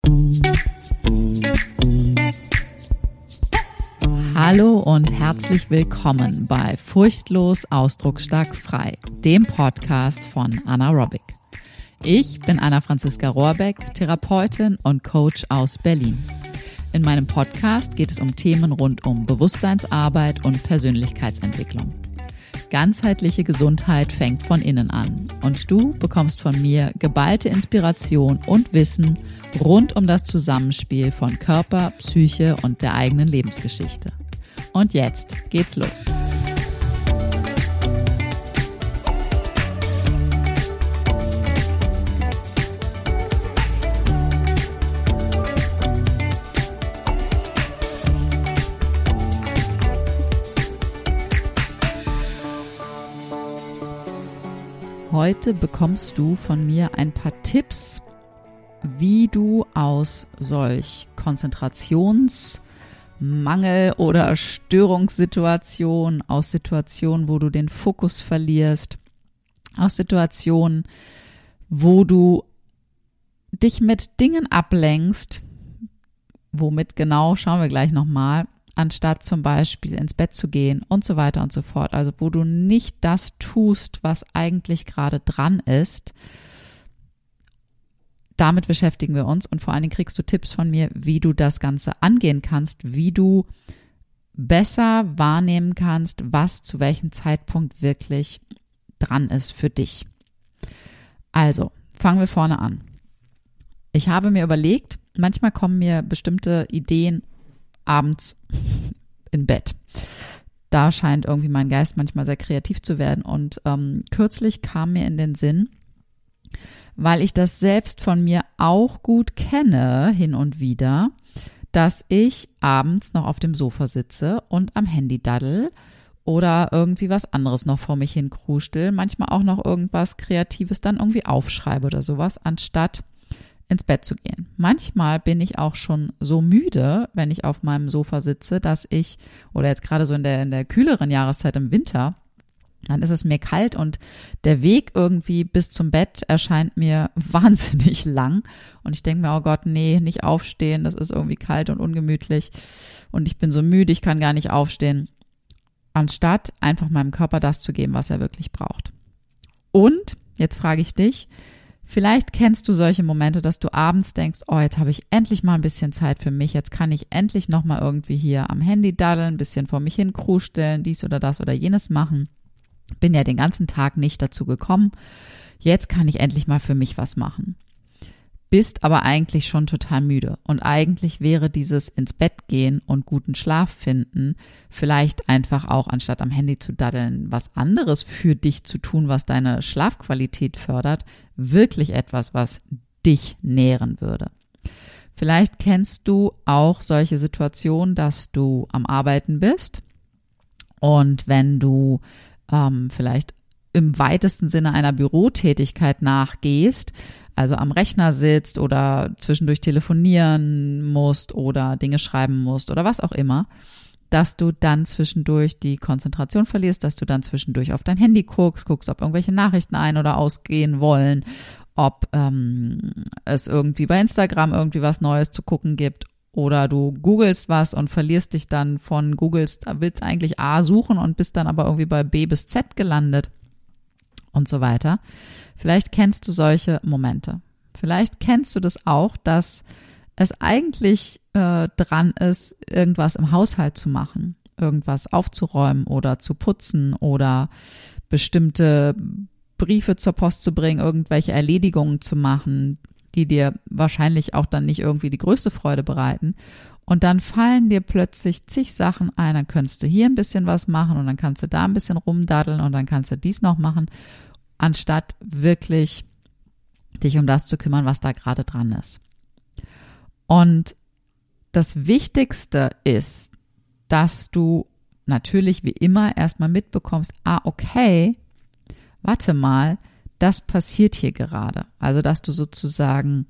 Hallo und herzlich willkommen bei Furchtlos Ausdrucksstark frei, dem Podcast von Anna Robic. Ich bin Anna-Franziska Rohrbeck, Therapeutin und Coach aus Berlin. In meinem Podcast geht es um Themen rund um Bewusstseinsarbeit und Persönlichkeitsentwicklung. Ganzheitliche Gesundheit fängt von innen an und du bekommst von mir geballte Inspiration und Wissen rund um das Zusammenspiel von Körper, Psyche und der eigenen Lebensgeschichte. Und jetzt geht's los. Heute bekommst du von mir ein paar Tipps, wie du aus solch Konzentrationsmangel oder Störungssituationen, aus Situationen, wo du den Fokus verlierst, aus Situationen, wo du dich mit Dingen ablenkst, womit genau, schauen wir gleich nochmal, anstatt zum Beispiel ins Bett zu gehen und so weiter und so fort. Also wo du nicht das tust, was eigentlich gerade dran ist. Damit beschäftigen wir uns und vor allen Dingen kriegst du Tipps von mir, wie du das Ganze angehen kannst, wie du besser wahrnehmen kannst, was zu welchem Zeitpunkt wirklich dran ist für dich. Also, fangen wir vorne an. Ich habe mir überlegt, manchmal kommen mir bestimmte Ideen abends im Bett. Da scheint irgendwie mein Geist manchmal sehr kreativ zu werden und kürzlich kam mir in den Sinn, weil ich das selbst von mir auch gut kenne, hin und wieder, dass ich abends noch auf dem Sofa sitze und am Handy daddel oder irgendwie was anderes noch vor mich hin krustel, manchmal auch noch irgendwas Kreatives dann irgendwie aufschreibe oder sowas, anstatt ins Bett zu gehen. Manchmal bin ich auch schon so müde, wenn ich auf meinem Sofa sitze, dass ich, oder jetzt gerade so in der kühleren Jahreszeit im Winter, dann ist es mir kalt und der Weg irgendwie bis zum Bett erscheint mir wahnsinnig lang und ich denke mir, oh Gott, nee, nicht aufstehen, das ist irgendwie kalt und ungemütlich und ich bin so müde, ich kann gar nicht aufstehen, anstatt einfach meinem Körper das zu geben, was er wirklich braucht. Und, jetzt frage ich dich, vielleicht kennst du solche Momente, dass du abends denkst, oh, jetzt habe ich endlich mal ein bisschen Zeit für mich, jetzt kann ich endlich nochmal irgendwie hier am Handy daddeln, ein bisschen vor mich hin krusteln, dies oder das oder jenes machen. Bin ja den ganzen Tag nicht dazu gekommen, jetzt kann ich endlich mal für mich was machen. Bist aber eigentlich schon total müde und eigentlich wäre dieses ins Bett gehen und guten Schlaf finden vielleicht einfach auch, anstatt am Handy zu daddeln, was anderes für dich zu tun, was deine Schlafqualität fördert, wirklich etwas, was dich nähren würde. Vielleicht kennst du auch solche Situationen, dass du am Arbeiten bist und wenn du vielleicht im weitesten Sinne einer Bürotätigkeit nachgehst, also am Rechner sitzt oder zwischendurch telefonieren musst oder Dinge schreiben musst oder was auch immer, dass du dann zwischendurch die Konzentration verlierst, dass du dann zwischendurch auf dein Handy guckst, ob irgendwelche Nachrichten ein- oder ausgehen wollen, ob es irgendwie bei Instagram irgendwie was Neues zu gucken gibt oder du googelst was und verlierst dich dann von googelst, willst eigentlich A suchen und bist dann aber irgendwie bei B bis Z gelandet und so weiter. Vielleicht kennst du solche Momente. Vielleicht kennst du das auch, dass es eigentlich dran ist, irgendwas im Haushalt zu machen, irgendwas aufzuräumen oder zu putzen oder bestimmte Briefe zur Post zu bringen, irgendwelche Erledigungen zu machen, die dir wahrscheinlich auch dann nicht irgendwie die größte Freude bereiten. Und dann fallen dir plötzlich zig Sachen ein, dann könntest du hier ein bisschen was machen und dann kannst du da ein bisschen rumdaddeln und dann kannst du dies noch machen, anstatt wirklich dich um das zu kümmern, was da gerade dran ist. Und das Wichtigste ist, dass du natürlich wie immer erstmal mitbekommst, okay, warte mal, das passiert hier gerade. Also, dass du sozusagen,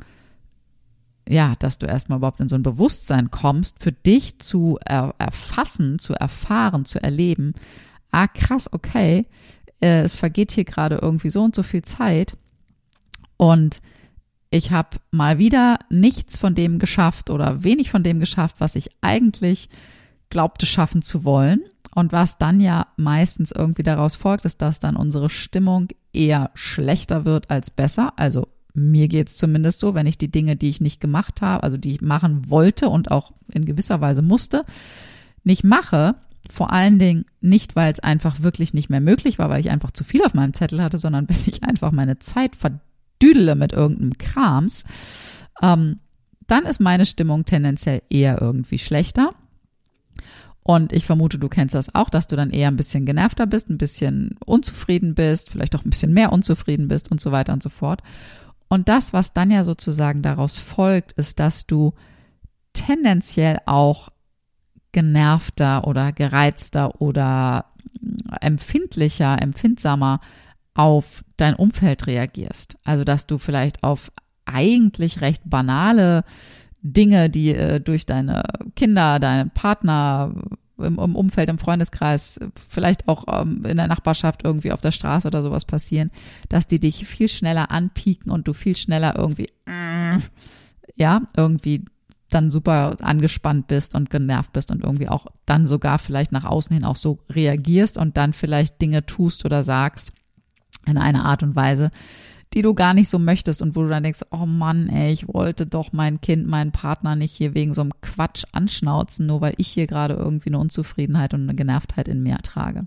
ja, dass du erstmal überhaupt in so ein Bewusstsein kommst, für dich zu erfassen, zu erfahren, zu erleben, krass, okay, es vergeht hier gerade irgendwie so und so viel Zeit und ich habe mal wieder nichts von dem geschafft oder wenig von dem geschafft, was ich eigentlich glaubte schaffen zu wollen. Und was dann ja meistens irgendwie daraus folgt, ist, dass dann unsere Stimmung eher schlechter wird als besser. Also mir geht's zumindest so, wenn ich die Dinge, die ich nicht gemacht habe, also die ich machen wollte und auch in gewisser Weise musste, nicht mache. Vor allen Dingen nicht, weil es einfach wirklich nicht mehr möglich war, weil ich einfach zu viel auf meinem Zettel hatte, sondern wenn ich einfach meine Zeit verdüdele mit irgendeinem Krams, dann ist meine Stimmung tendenziell eher irgendwie schlechter. Und ich vermute, du kennst das auch, dass du dann eher ein bisschen genervter bist, ein bisschen unzufrieden bist, vielleicht auch ein bisschen mehr unzufrieden bist und so weiter und so fort. Und das, was dann ja sozusagen daraus folgt, ist, dass du tendenziell auch genervter oder gereizter oder empfindsamer auf dein Umfeld reagierst. Also, dass du vielleicht auf eigentlich recht banale Dinge, die durch deine Kinder, deinen Partner im Umfeld, im Freundeskreis, vielleicht auch in der Nachbarschaft irgendwie auf der Straße oder sowas passieren, dass die dich viel schneller anpieken und du viel schneller irgendwie, irgendwie dann super angespannt bist und genervt bist und irgendwie auch dann sogar vielleicht nach außen hin auch so reagierst und dann vielleicht Dinge tust oder sagst in einer Art und Weise, die du gar nicht so möchtest und wo du dann denkst, oh Mann, ey, ich wollte doch mein Kind, meinen Partner nicht hier wegen so einem Quatsch anschnauzen, nur weil ich hier gerade irgendwie eine Unzufriedenheit und eine Genervtheit in mir trage.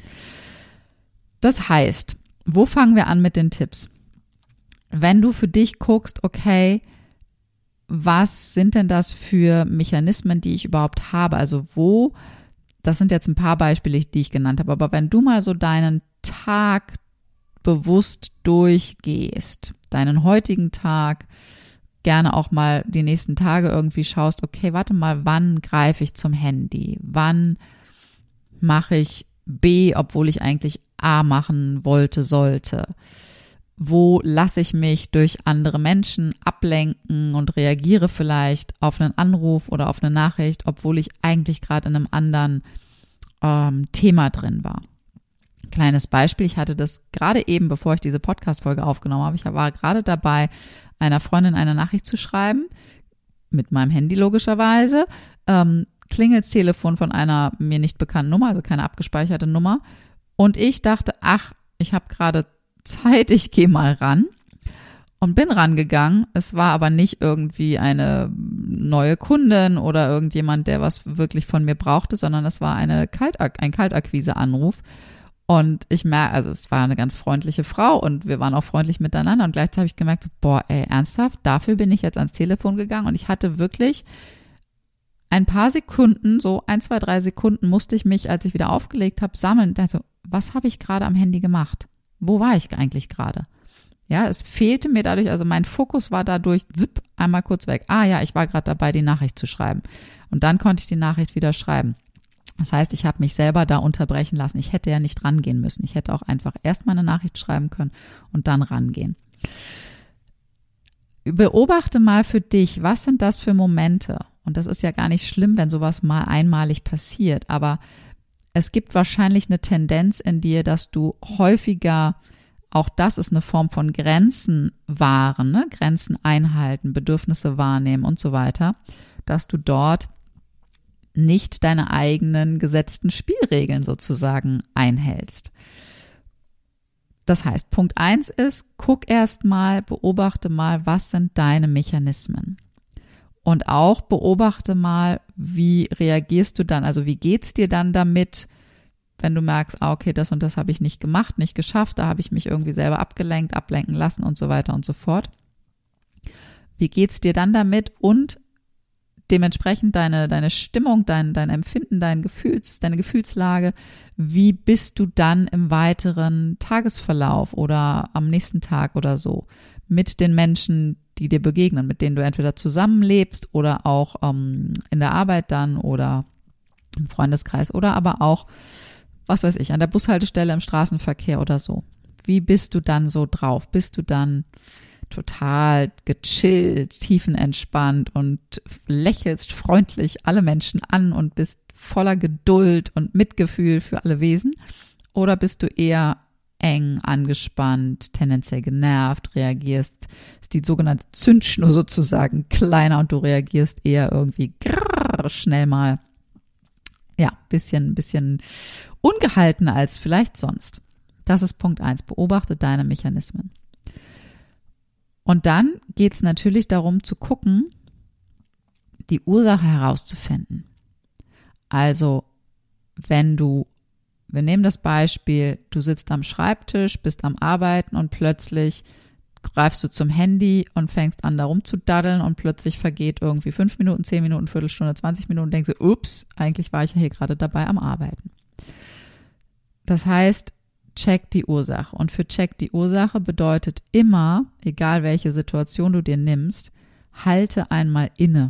Das heißt, wo fangen wir an mit den Tipps? Wenn du für dich guckst, okay, was sind denn das für Mechanismen, die ich überhaupt habe? Also das sind jetzt ein paar Beispiele, die ich genannt habe, aber wenn du mal so deinen Tag bewusst durchgehst, deinen heutigen Tag, gerne auch mal die nächsten Tage irgendwie schaust, okay, warte mal, wann greife ich zum Handy? Wann mache ich B, obwohl ich eigentlich A machen wollte, sollte? Wo lasse ich mich durch andere Menschen ablenken und reagiere vielleicht auf einen Anruf oder auf eine Nachricht, obwohl ich eigentlich gerade in einem anderen Thema drin war? Kleines Beispiel, ich hatte das gerade eben, bevor ich diese Podcast-Folge aufgenommen habe, ich war gerade dabei, einer Freundin eine Nachricht zu schreiben, mit meinem Handy logischerweise, klingelt das Telefon von einer mir nicht bekannten Nummer, also keine abgespeicherte Nummer, und ich dachte, ach, ich habe gerade Zeit, ich gehe mal ran und bin rangegangen. Es war aber nicht irgendwie eine neue Kundin oder irgendjemand, der was wirklich von mir brauchte, sondern es war ein Kaltakquise-Anruf. Und ich merke, also es war eine ganz freundliche Frau und wir waren auch freundlich miteinander und gleichzeitig habe ich gemerkt, so, boah, ey, ernsthaft, dafür bin ich jetzt ans Telefon gegangen und ich hatte wirklich ein paar Sekunden, so 1, 2, 3 Sekunden musste ich mich, als ich wieder aufgelegt habe, sammeln. Also, was habe ich gerade am Handy gemacht? Wo war ich eigentlich gerade? Ja, es fehlte mir dadurch, also mein Fokus war dadurch einmal kurz weg. Ah ja, ich war gerade dabei, die Nachricht zu schreiben. Und dann konnte ich die Nachricht wieder schreiben. Das heißt, ich habe mich selber da unterbrechen lassen. Ich hätte ja nicht rangehen müssen. Ich hätte auch einfach erst mal eine Nachricht schreiben können und dann rangehen. Beobachte mal für dich, was sind das für Momente? Und das ist ja gar nicht schlimm, wenn sowas mal einmalig passiert. Aber es gibt wahrscheinlich eine Tendenz in dir, dass du häufiger, auch das ist eine Form von Grenzen wahren, ne? Grenzen einhalten, Bedürfnisse wahrnehmen und so weiter, dass du dort nicht deine eigenen gesetzten Spielregeln sozusagen einhältst. Das heißt, Punkt 1 ist, guck erst mal, beobachte mal, was sind deine Mechanismen? Und auch beobachte mal, wie reagierst du dann, also wie geht's dir dann damit, wenn du merkst, okay, das und das habe ich nicht gemacht, nicht geschafft, da habe ich mich irgendwie selber ablenken lassen und so weiter und so fort. Wie geht's dir dann damit und dementsprechend deine Stimmung, dein Empfinden, deine Gefühlslage, wie bist du dann im weiteren Tagesverlauf oder am nächsten Tag oder so mit den Menschen, die dir begegnen, mit denen du entweder zusammenlebst oder auch in der Arbeit dann oder im Freundeskreis oder aber auch, was weiß ich, an der Bushaltestelle im Straßenverkehr oder so. Wie bist du dann so drauf? Bist du dann total gechillt, tiefenentspannt und lächelst freundlich alle Menschen an und bist voller Geduld und Mitgefühl für alle Wesen? Oder bist du eher eng, angespannt, tendenziell genervt, reagierst, ist die sogenannte Zündschnur sozusagen kleiner und du reagierst eher irgendwie schnell mal, ja, bisschen ungehaltener als vielleicht sonst. Das ist Punkt 1. Beobachte deine Mechanismen. Und dann geht es natürlich darum zu gucken, die Ursache herauszufinden. Also, wir nehmen das Beispiel, du sitzt am Schreibtisch, bist am Arbeiten und plötzlich greifst du zum Handy und fängst an, da rumzudaddeln und plötzlich vergeht irgendwie 5 Minuten, 10 Minuten, Viertelstunde, 20 Minuten und denkst du, ups, eigentlich war ich ja hier gerade dabei am Arbeiten. Das heißt, check die Ursache. Und für check die Ursache bedeutet immer, egal welche Situation du dir nimmst, halte einmal inne.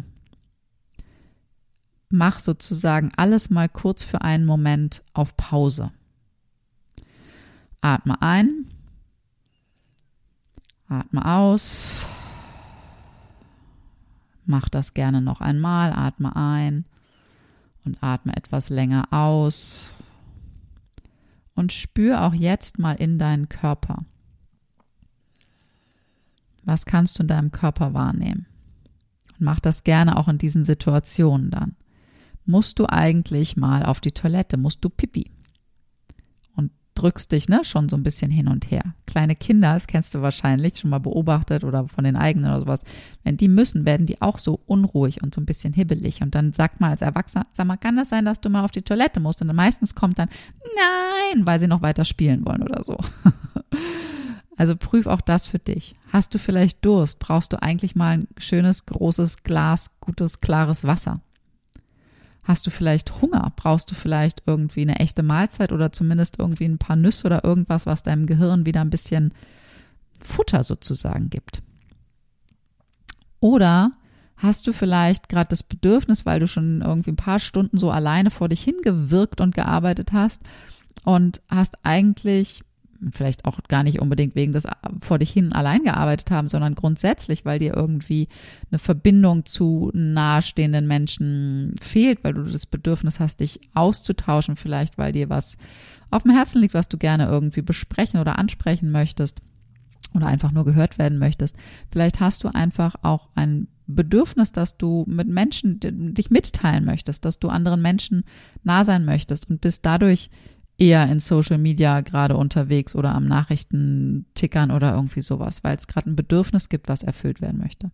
Mach sozusagen alles mal kurz für einen Moment auf Pause. Atme ein, atme aus, mach das gerne noch einmal, atme ein und atme etwas länger aus und spür auch jetzt mal in deinen Körper. Was kannst du in deinem Körper wahrnehmen? Und mach das gerne auch in diesen Situationen dann. Musst du eigentlich mal auf die Toilette, musst du Pipi und drückst dich schon so ein bisschen hin und her. Kleine Kinder, das kennst du wahrscheinlich, schon mal beobachtet oder von den eigenen oder sowas, wenn die müssen, werden die auch so unruhig und so ein bisschen hibbelig und dann sagt man als Erwachsener, sag mal, kann das sein, dass du mal auf die Toilette musst? Und dann meistens kommt dann, nein, weil sie noch weiter spielen wollen oder so. Also prüf auch das für dich. Hast du vielleicht Durst? Brauchst du eigentlich mal ein schönes, großes Glas, gutes, klares Wasser? Hast du vielleicht Hunger? Brauchst du vielleicht irgendwie eine echte Mahlzeit oder zumindest irgendwie ein paar Nüsse oder irgendwas, was deinem Gehirn wieder ein bisschen Futter sozusagen gibt? Oder hast du vielleicht gerade das Bedürfnis, weil du schon irgendwie ein paar Stunden so alleine vor dich hingewirkt und gearbeitet hast und hast eigentlich vielleicht auch gar nicht unbedingt wegen des vor dich hin allein gearbeitet haben, sondern grundsätzlich, weil dir irgendwie eine Verbindung zu nahestehenden Menschen fehlt, weil du das Bedürfnis hast, dich auszutauschen, vielleicht weil dir was auf dem Herzen liegt, was du gerne irgendwie besprechen oder ansprechen möchtest oder einfach nur gehört werden möchtest. Vielleicht hast du einfach auch ein Bedürfnis, dass du mit Menschen dich mitteilen möchtest, dass du anderen Menschen nah sein möchtest und bist dadurch eher in Social Media gerade unterwegs oder am Nachrichten tickern oder irgendwie sowas, weil es gerade ein Bedürfnis gibt, was erfüllt werden möchte.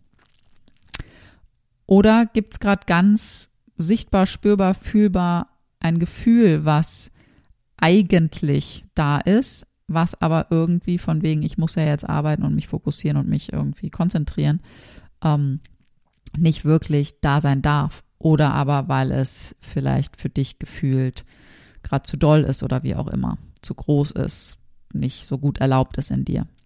Oder gibt es gerade ganz sichtbar, spürbar, fühlbar ein Gefühl, was eigentlich da ist, was aber irgendwie von wegen, ich muss ja jetzt arbeiten und mich fokussieren und mich irgendwie konzentrieren, nicht wirklich da sein darf. Oder aber, weil es vielleicht für dich gefühlt gerade zu doll ist oder wie auch immer, zu groß ist, nicht so gut erlaubt ist in dir.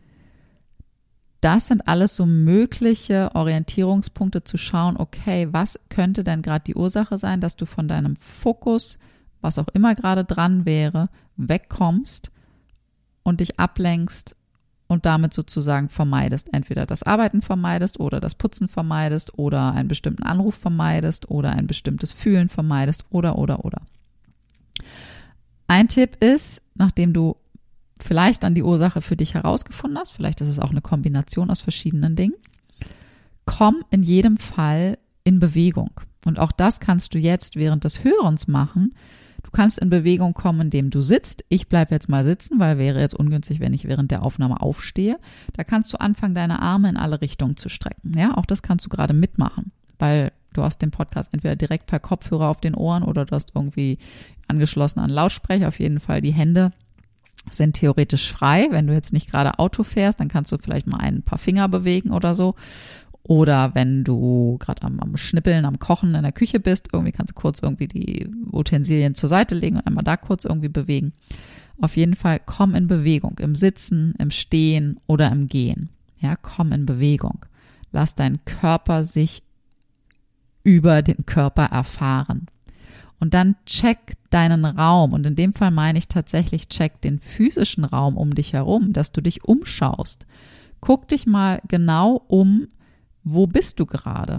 Das sind alles so mögliche Orientierungspunkte zu schauen, okay, was könnte denn gerade die Ursache sein, dass du von deinem Fokus, was auch immer gerade dran wäre, wegkommst und dich ablenkst und damit sozusagen vermeidest. Entweder das Arbeiten vermeidest oder das Putzen vermeidest oder einen bestimmten Anruf vermeidest oder ein bestimmtes Fühlen vermeidest oder. Ein Tipp ist, nachdem du vielleicht dann die Ursache für dich herausgefunden hast, vielleicht ist es auch eine Kombination aus verschiedenen Dingen, komm in jedem Fall in Bewegung. Und auch das kannst du jetzt während des Hörens machen. Du kannst in Bewegung kommen, indem du sitzt. Ich bleibe jetzt mal sitzen, weil wäre jetzt ungünstig, wenn ich während der Aufnahme aufstehe. Da kannst du anfangen, deine Arme in alle Richtungen zu strecken. Ja, auch das kannst du gerade mitmachen, weil du hast den Podcast entweder direkt per Kopfhörer auf den Ohren oder du hast irgendwie angeschlossen an Lautsprecher. Auf jeden Fall, die Hände sind theoretisch frei. Wenn du jetzt nicht gerade Auto fährst, dann kannst du vielleicht mal ein paar Finger bewegen oder so. Oder wenn du gerade am Schnippeln, am Kochen in der Küche bist, irgendwie kannst du kurz irgendwie die Utensilien zur Seite legen und einmal da kurz irgendwie bewegen. Auf jeden Fall komm in Bewegung, im Sitzen, im Stehen oder im Gehen. Ja, komm in Bewegung. Lass deinen Körper sich über den Körper erfahren. Und dann check deinen Raum. Und in dem Fall meine ich tatsächlich, check den physischen Raum um dich herum, dass du dich umschaust. Guck dich mal genau um, wo bist du gerade?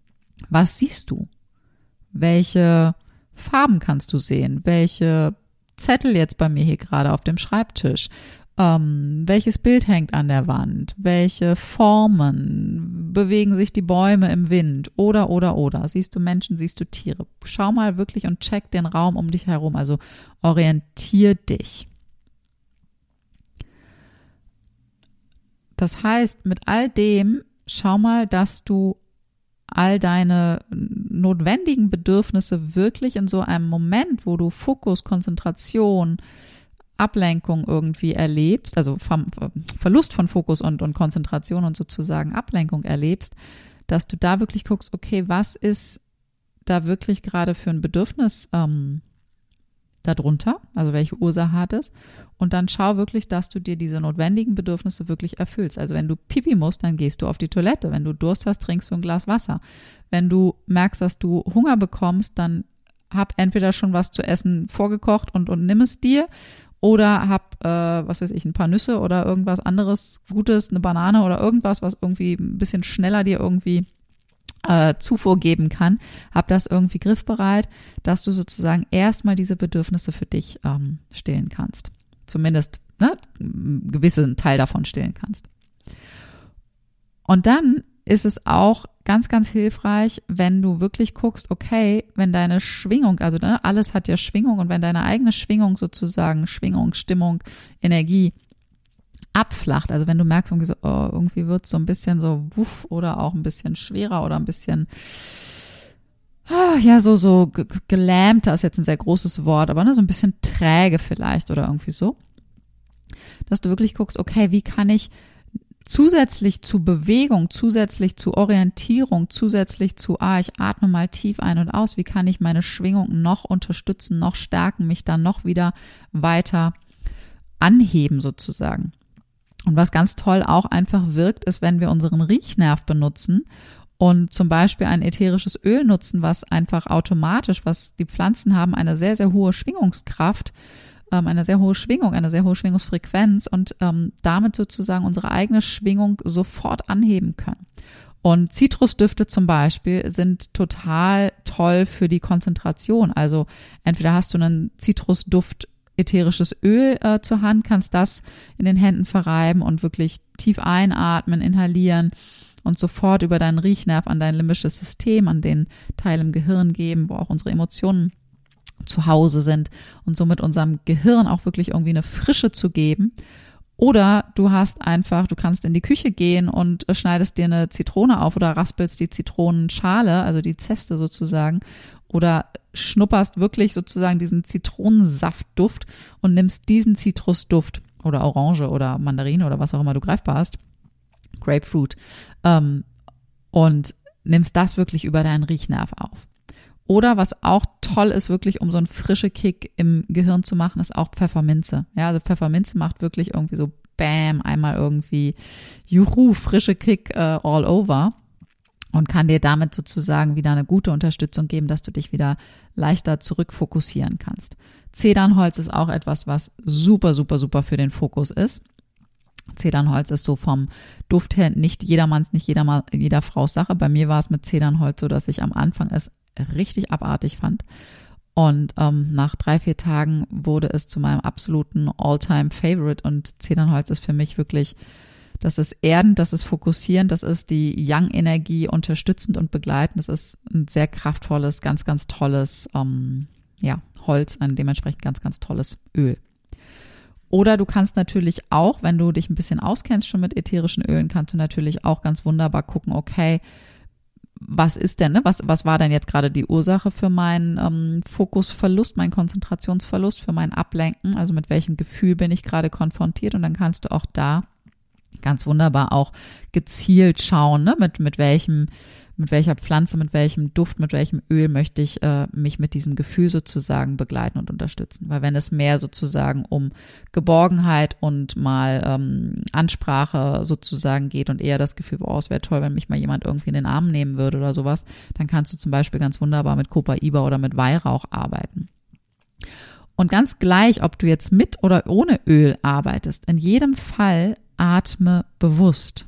Was siehst du? Welche Farben kannst du sehen? Welche Zettel jetzt bei mir hier gerade auf dem Schreibtisch? Welches Bild hängt an der Wand? Welche Formen? Bewegen sich die Bäume im Wind? Oder. Siehst du Menschen, siehst du Tiere? Schau mal wirklich und check den Raum um dich herum. Also orientier dich. Das heißt, mit all dem, schau mal, dass du all deine notwendigen Bedürfnisse wirklich in so einem Moment, wo du Fokus, Konzentration, Ablenkung irgendwie erlebst, also Verlust von Fokus und Konzentration und sozusagen Ablenkung erlebst, dass du da wirklich guckst, okay, was ist da wirklich gerade für ein Bedürfnis darunter, also welche Ursache hat es, und dann schau wirklich, dass du dir diese notwendigen Bedürfnisse wirklich erfüllst. Also wenn du Pipi musst, dann gehst du auf die Toilette. Wenn du Durst hast, trinkst du ein Glas Wasser. Wenn du merkst, dass du Hunger bekommst, dann entweder schon was zu essen vorgekocht und nimm es dir, oder ein paar Nüsse oder irgendwas anderes Gutes, eine Banane oder irgendwas, was irgendwie ein bisschen schneller dir irgendwie Zufuhr geben kann. Hab das irgendwie griffbereit, dass du sozusagen erstmal diese Bedürfnisse für dich stillen kannst. Zumindest einen gewissen Teil davon stillen kannst. Und dann ist es auch ganz, ganz hilfreich, wenn du wirklich guckst, okay, wenn deine Schwingung, also alles hat ja Schwingung, und wenn deine eigene Schwingung sozusagen, Schwingung, Stimmung, Energie abflacht, also wenn du merkst, irgendwie wird es so ein bisschen so wuff oder auch ein bisschen schwerer oder ein bisschen, so gelähmter ist jetzt ein sehr großes Wort, aber so ein bisschen träge vielleicht oder irgendwie so, dass du wirklich guckst, okay, wie kann ich zusätzlich zu Bewegung, zusätzlich zu Orientierung, zusätzlich zu, ich atme mal tief ein und aus, wie kann ich meine Schwingung noch unterstützen, noch stärken, mich dann noch wieder weiter anheben sozusagen. Und was ganz toll auch einfach wirkt, ist, wenn wir unseren Riechnerv benutzen und zum Beispiel ein ätherisches Öl nutzen, was einfach automatisch, was die Pflanzen haben, eine sehr, sehr hohe Schwingungskraft, eine sehr hohe Schwingung, eine sehr hohe Schwingungsfrequenz und damit sozusagen unsere eigene Schwingung sofort anheben können. Und Zitrusdüfte zum Beispiel sind total toll für die Konzentration. Also entweder hast du einen Zitrusduft ätherisches Öl zur Hand, kannst das in den Händen verreiben und wirklich tief einatmen, inhalieren und sofort über deinen Riechnerv an dein limbisches System, an den Teil im Gehirn geben, wo auch unsere Emotionen zu Hause sind und somit unserem Gehirn auch wirklich irgendwie eine Frische zu geben. Oder du kannst in die Küche gehen und schneidest dir eine Zitrone auf oder raspelst die Zitronenschale, also die Zeste sozusagen, oder schnupperst wirklich sozusagen diesen Zitronensaftduft und nimmst diesen Zitrusduft oder Orange oder Mandarine oder was auch immer du greifbar hast, Grapefruit, und nimmst das wirklich über deinen Riechnerv auf. Oder was auch toll ist, wirklich um so einen frischen Kick im Gehirn zu machen, ist auch Pfefferminze. Ja, also Pfefferminze macht wirklich irgendwie so Bam, einmal irgendwie Juhu, frische Kick all over und kann dir damit sozusagen wieder eine gute Unterstützung geben, dass du dich wieder leichter zurückfokussieren kannst. Zedernholz ist auch etwas, was super, super, super für den Fokus ist. Zedernholz ist so vom Duft her nicht jedermanns, nicht jeder Fraus Sache. Bei mir war es mit Zedernholz so, dass ich am Anfang es richtig abartig fand. Und nach 3-4 Tagen wurde es zu meinem absoluten All-Time-Favorite. Und Zedernholz ist für mich wirklich, das ist erdend, das ist fokussierend, das ist die Yang-Energie unterstützend und begleitend. Das ist ein sehr kraftvolles, ganz, ganz tolles Holz, ein dementsprechend ganz, ganz tolles Öl. Oder du kannst natürlich auch, wenn du dich ein bisschen auskennst schon mit ätherischen Ölen, kannst du natürlich auch ganz wunderbar gucken, okay, was ist denn, was war denn jetzt gerade die Ursache für meinen Fokusverlust, meinen Konzentrationsverlust, für mein Ablenken, also mit welchem Gefühl bin ich gerade konfrontiert, und dann kannst du auch da ganz wunderbar auch gezielt schauen, mit welcher Pflanze, mit welchem Duft, mit welchem Öl möchte ich mich mit diesem Gefühl sozusagen begleiten und unterstützen. Weil wenn es mehr sozusagen um Geborgenheit und mal Ansprache sozusagen geht und eher das Gefühl, es wäre toll, wenn mich mal jemand irgendwie in den Arm nehmen würde oder sowas, dann kannst du zum Beispiel ganz wunderbar mit Copaiba oder mit Weihrauch arbeiten. Und ganz gleich, ob du jetzt mit oder ohne Öl arbeitest, in jedem Fall atme bewusst.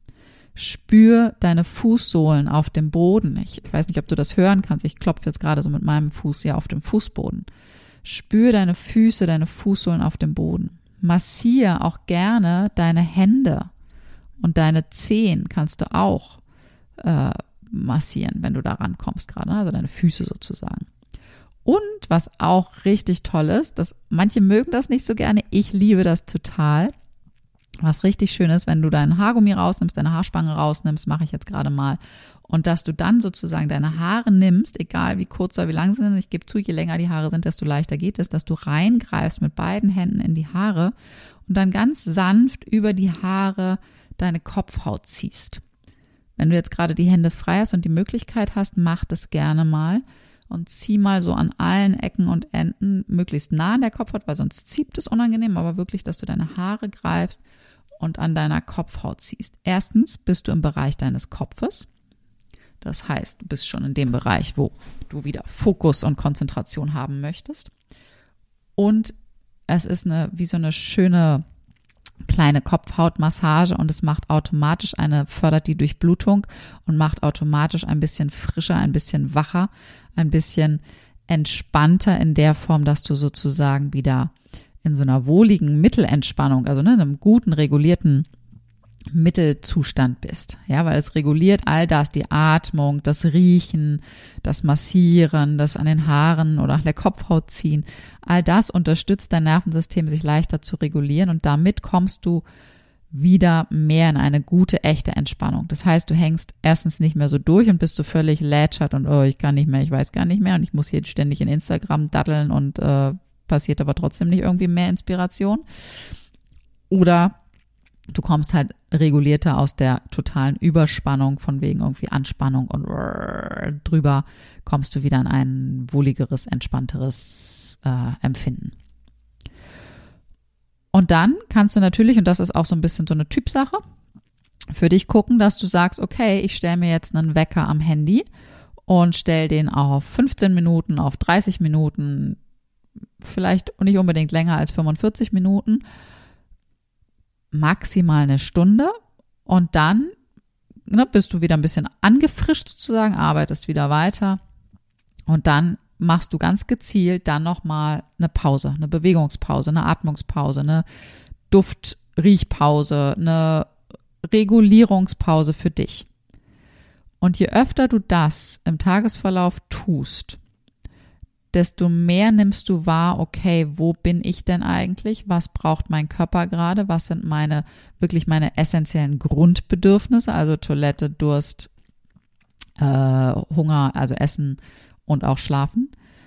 Spür deine Fußsohlen auf dem Boden. Ich weiß nicht, ob du das hören kannst. Ich klopfe jetzt gerade so mit meinem Fuß hier auf dem Fußboden. Spür deine Füße, deine Fußsohlen auf dem Boden. Massiere auch gerne deine Hände und deine Zehen kannst du auch massieren, wenn du da rankommst gerade, also deine Füße sozusagen. Und was auch richtig toll ist, manche mögen das nicht so gerne, ich liebe das total. Was richtig schön ist, wenn du deinen Haargummi rausnimmst, deine Haarspange rausnimmst, mache ich jetzt gerade mal, und dass du dann sozusagen deine Haare nimmst, egal wie kurz oder wie lang sie sind, ich gebe zu, je länger die Haare sind, desto leichter geht es, dass du reingreifst mit beiden Händen in die Haare und dann ganz sanft über die Haare deine Kopfhaut ziehst. Wenn du jetzt gerade die Hände frei hast und die Möglichkeit hast, mach das gerne mal und zieh mal so an allen Ecken und Enden möglichst nah an der Kopfhaut, weil sonst zieht es unangenehm, aber wirklich, dass du deine Haare greifst und an deiner Kopfhaut ziehst. Erstens bist du im Bereich deines Kopfes. Das heißt, du bist schon in dem Bereich, wo du wieder Fokus und Konzentration haben möchtest. Und es ist wie so eine schöne kleine Kopfhautmassage und es fördert die Durchblutung und macht automatisch ein bisschen frischer, ein bisschen wacher, ein bisschen entspannter in der Form, dass du sozusagen wieder in so einer wohligen Mittelentspannung, also in einem guten, regulierten Mittelzustand bist. Ja, weil es reguliert all das, die Atmung, das Riechen, das Massieren, das an den Haaren oder an der Kopfhaut ziehen. All das unterstützt dein Nervensystem, sich leichter zu regulieren und damit kommst du wieder mehr in eine gute, echte Entspannung. Das heißt, du hängst erstens nicht mehr so durch und bist so völlig lätschert und ich kann nicht mehr, ich weiß gar nicht mehr und ich muss hier ständig in Instagram daddeln und passiert aber trotzdem nicht irgendwie mehr Inspiration. Oder du kommst halt regulierter aus der totalen Überspannung von wegen irgendwie Anspannung und drüber kommst du wieder in ein wohligeres, entspannteres Empfinden. Und dann kannst du natürlich, und das ist auch so ein bisschen so eine Typsache, für dich gucken, dass du sagst, okay, ich stelle mir jetzt einen Wecker am Handy und stelle den auf 15 Minuten, auf 30 Minuten, vielleicht nicht unbedingt länger als 45 Minuten, maximal eine Stunde und dann bist du wieder ein bisschen angefrischt sozusagen, arbeitest wieder weiter und dann machst du ganz gezielt dann nochmal eine Pause, eine Bewegungspause, eine Atmungspause, eine Duft-Riechpause, eine Regulierungspause für dich. Und je öfter du das im Tagesverlauf tust, desto mehr nimmst du wahr, okay, wo bin ich denn eigentlich? Was braucht mein Körper gerade? Was sind meine essentiellen Grundbedürfnisse? Also Toilette, Durst, Hunger, also Essen und auch Schlafen.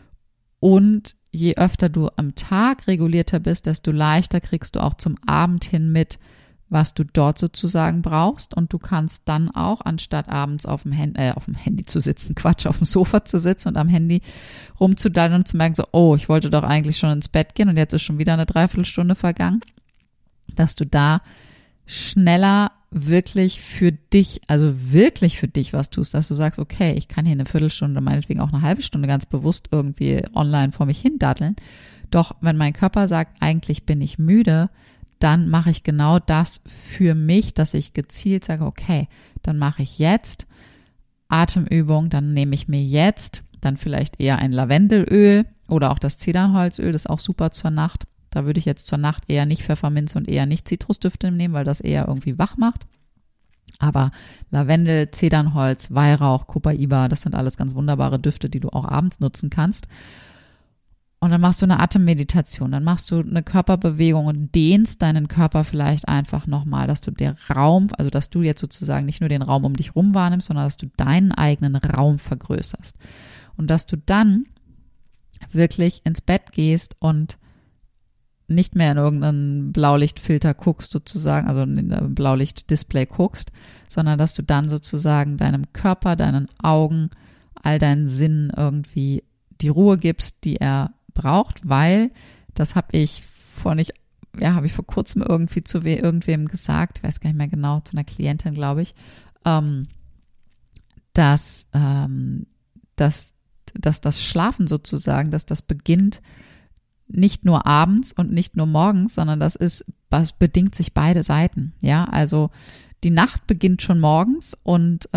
Und je öfter du am Tag regulierter bist, desto leichter kriegst du auch zum Abend hin mit, was du dort sozusagen brauchst und du kannst dann auch, anstatt abends auf dem Handy zu sitzen, auf dem Sofa zu sitzen und am Handy rumzudaddeln und zu merken so, ich wollte doch eigentlich schon ins Bett gehen und jetzt ist schon wieder eine Dreiviertelstunde vergangen, dass du da schneller wirklich für dich was tust, dass du sagst, okay, ich kann hier eine Viertelstunde, meinetwegen auch eine halbe Stunde ganz bewusst irgendwie online vor mich hin daddeln, doch wenn mein Körper sagt, eigentlich bin ich müde, dann mache ich genau das für mich, dass ich gezielt sage, okay, dann mache ich jetzt Atemübung, dann nehme ich mir jetzt dann vielleicht eher ein Lavendelöl oder auch das Zedernholzöl, das ist auch super zur Nacht. Da würde ich jetzt zur Nacht eher nicht Pfefferminze und eher nicht Zitrusdüfte nehmen, weil das eher irgendwie wach macht. Aber Lavendel, Zedernholz, Weihrauch, Copaiba, das sind alles ganz wunderbare Düfte, die du auch abends nutzen kannst. Und dann machst du eine Atemmeditation, dann machst du eine Körperbewegung und dehnst deinen Körper vielleicht einfach nochmal, dass du dass du jetzt sozusagen nicht nur den Raum um dich rum wahrnimmst, sondern dass du deinen eigenen Raum vergrößerst. Und dass du dann wirklich ins Bett gehst und nicht mehr in irgendeinen Blaulichtfilter guckst sozusagen, also in ein Blaulichtdisplay guckst, sondern dass du dann sozusagen deinem Körper, deinen Augen, all deinen Sinnen irgendwie die Ruhe gibst, die er braucht, weil das habe ich vor kurzem irgendwie zu irgendwem gesagt, ich weiß gar nicht mehr genau, zu einer Klientin, glaube ich, dass das Schlafen sozusagen, dass das beginnt nicht nur abends und nicht nur morgens, sondern das bedingt sich beide Seiten, ja, also die Nacht beginnt schon morgens und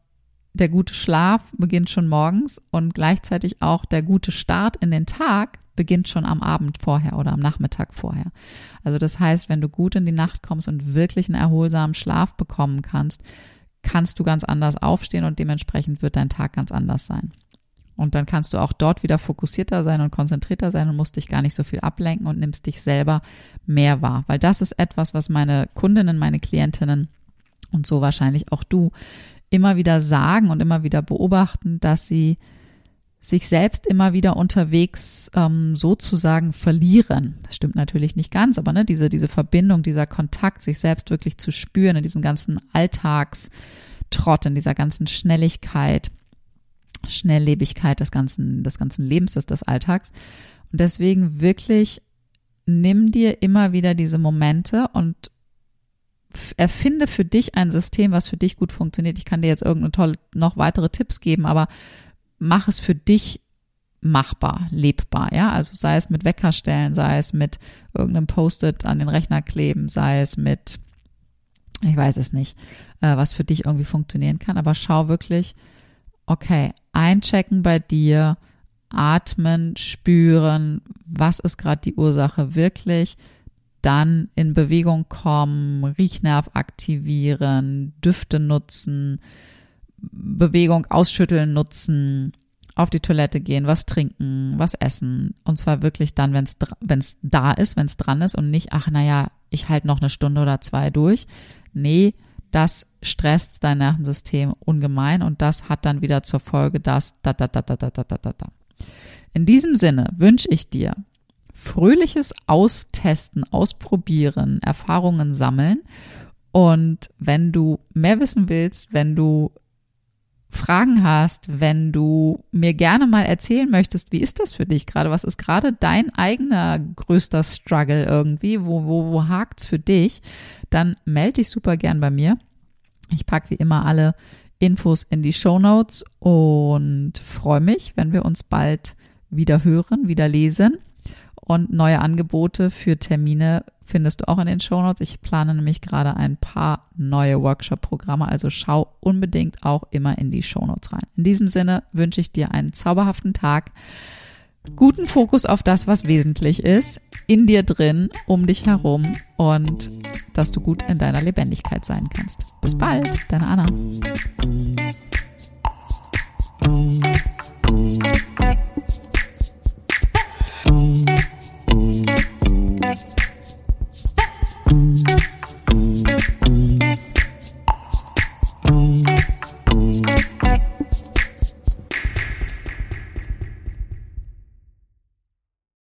der gute Schlaf beginnt schon morgens und gleichzeitig auch der gute Start in den Tag beginnt schon am Abend vorher oder am Nachmittag vorher. Also das heißt, wenn du gut in die Nacht kommst und wirklich einen erholsamen Schlaf bekommen kannst, kannst du ganz anders aufstehen und dementsprechend wird dein Tag ganz anders sein. Und dann kannst du auch dort wieder fokussierter sein und konzentrierter sein und musst dich gar nicht so viel ablenken und nimmst dich selber mehr wahr. Weil das ist etwas, was meine Kundinnen, meine Klientinnen und so wahrscheinlich auch du immer wieder sagen und immer wieder beobachten, dass sie sich selbst immer wieder unterwegs sozusagen verlieren. Das stimmt natürlich nicht ganz, aber ne, diese Verbindung, dieser Kontakt, sich selbst wirklich zu spüren in diesem ganzen Alltagstrott, in dieser ganzen Schnelligkeit, Schnelllebigkeit des ganzen Lebens, des Alltags. Und deswegen wirklich nimm dir immer wieder diese Momente und erfinde für dich ein System, was für dich gut funktioniert. Ich kann dir jetzt noch weitere Tipps geben, aber mach es für dich machbar, lebbar, ja, also sei es mit Wecker stellen, sei es mit irgendeinem Post-it an den Rechner kleben, sei es mit, ich weiß es nicht, was für dich irgendwie funktionieren kann, aber schau wirklich, okay, einchecken bei dir, atmen, spüren, was ist gerade die Ursache wirklich, dann in Bewegung kommen, Riechnerv aktivieren, Düfte nutzen, Bewegung ausschütteln nutzen, auf die Toilette gehen, was trinken, was essen. Und zwar wirklich dann, wenn es da ist, wenn es dran ist und nicht, ich halte noch eine Stunde oder 2 durch. Nee, das stresst dein Nervensystem ungemein und das hat dann wieder zur Folge das In diesem Sinne wünsche ich dir fröhliches Austesten, Ausprobieren, Erfahrungen sammeln und wenn du mehr wissen willst, wenn du Fragen hast, wenn du mir gerne mal erzählen möchtest, wie ist das für dich gerade? Was ist gerade dein eigener größter Struggle irgendwie? Wo hakt's für dich? Dann melde dich super gern bei mir. Ich packe wie immer alle Infos in die Shownotes und freue mich, wenn wir uns bald wieder hören, wieder lesen. Und neue Angebote für Termine findest du auch in den Shownotes. Ich plane nämlich gerade ein paar neue Workshop-Programme, also schau unbedingt auch immer in die Shownotes rein. In diesem Sinne wünsche ich dir einen zauberhaften Tag, guten Fokus auf das, was wesentlich ist, in dir drin, um dich herum und dass du gut in deiner Lebendigkeit sein kannst. Bis bald, deine Anna.